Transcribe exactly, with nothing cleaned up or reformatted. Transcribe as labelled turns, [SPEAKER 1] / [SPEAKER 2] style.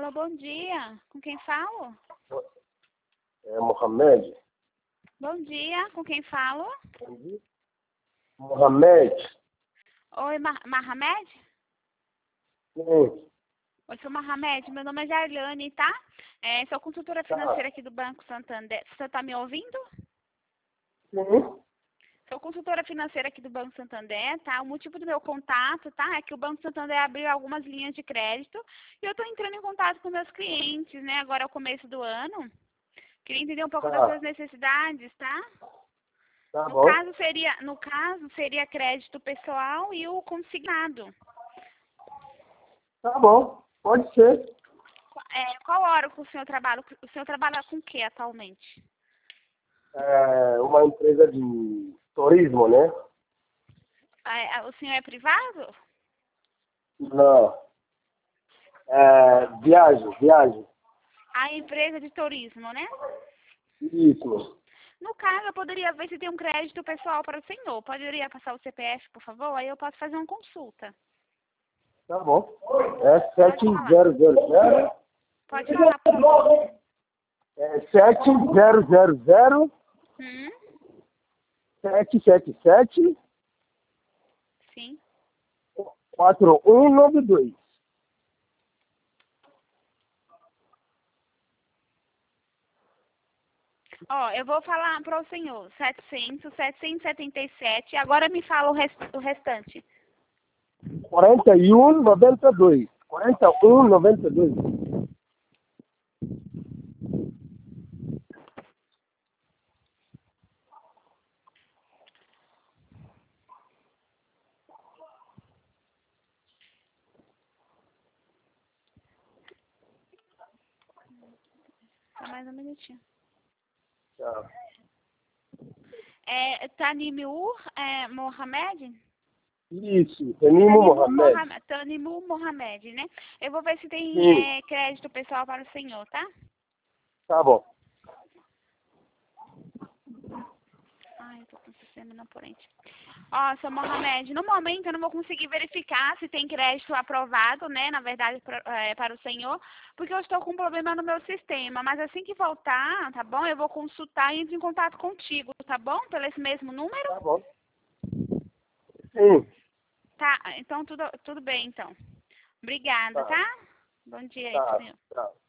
[SPEAKER 1] Alô, bom dia. Com quem falo?
[SPEAKER 2] É Mohamed?
[SPEAKER 1] Bom dia. Com quem falo?
[SPEAKER 2] Mohamed?
[SPEAKER 1] Oi, Ma Mohamed?
[SPEAKER 2] Sim.
[SPEAKER 1] Oi, sou Mohamed. Meu nome é Jarlane, tá? É, sou consultora financeira aqui do Banco Santander. Você está me ouvindo?
[SPEAKER 2] Sim.
[SPEAKER 1] Sou consultora financeira aqui do Banco Santander, tá? O motivo do meu contato, tá? É que o Banco Santander abriu algumas linhas de crédito e eu estou entrando em contato com meus clientes, né? Agora é o começo do ano. Queria entender um pouco das
[SPEAKER 2] Tá.
[SPEAKER 1] suas necessidades, tá?
[SPEAKER 2] Tá
[SPEAKER 1] No
[SPEAKER 2] bom.
[SPEAKER 1] caso seria, no caso seria crédito pessoal e o consignado.
[SPEAKER 2] Tá bom. Pode ser.
[SPEAKER 1] É, qual hora que o senhor trabalha? O senhor trabalha com o que atualmente?
[SPEAKER 2] É uma empresa de turismo, né?
[SPEAKER 1] É, o senhor é privado?
[SPEAKER 2] Não. É, viagem, viagem.
[SPEAKER 1] A empresa de turismo, né?
[SPEAKER 2] Isso.
[SPEAKER 1] No caso, eu poderia ver se tem um crédito pessoal para o senhor. Poderia passar o C P F, por favor? Aí eu posso fazer uma consulta.
[SPEAKER 2] Tá bom. É
[SPEAKER 1] Pode
[SPEAKER 2] sete
[SPEAKER 1] falar.
[SPEAKER 2] zero zero zero.
[SPEAKER 1] Pode falar, por favor.
[SPEAKER 2] É sete zero zero zero
[SPEAKER 1] Hum?
[SPEAKER 2] sete sete sete
[SPEAKER 1] Sim.
[SPEAKER 2] quatro um nove dois.
[SPEAKER 1] Ó, eu vou falar para o senhor. setecentos, setecentos e setenta e sete. Agora me fala o, rest, o restante.
[SPEAKER 2] quarenta e um noventa e dois. quarenta e um noventa e dois.
[SPEAKER 1] Só mais um minutinho.
[SPEAKER 2] Tá.
[SPEAKER 1] É Tanimur é, Mohamed?
[SPEAKER 2] Isso, Tenimo
[SPEAKER 1] Tanimur
[SPEAKER 2] Mohamed.
[SPEAKER 1] Mohamed. Tanimur Mohamed, né? Eu vou ver se tem
[SPEAKER 2] Sim,
[SPEAKER 1] é, crédito pessoal para o senhor, tá?
[SPEAKER 2] tá bom.
[SPEAKER 1] Ai, eu tô com o sistema não porente. Ó, seu Mohamed, no momento eu não vou conseguir verificar se tem crédito aprovado, né? Na verdade, pra, é, para o senhor, porque eu estou com um problema no meu sistema. Mas assim que voltar, tá bom? Eu vou consultar e entro em contato contigo, tá bom? Pelo esse mesmo número?
[SPEAKER 2] Tá bom. Sim,
[SPEAKER 1] Tá, então tudo, tudo bem, então. Obrigada,
[SPEAKER 2] tá,
[SPEAKER 1] tá? Bom dia aí pro
[SPEAKER 2] tá,
[SPEAKER 1] senhor.
[SPEAKER 2] tá.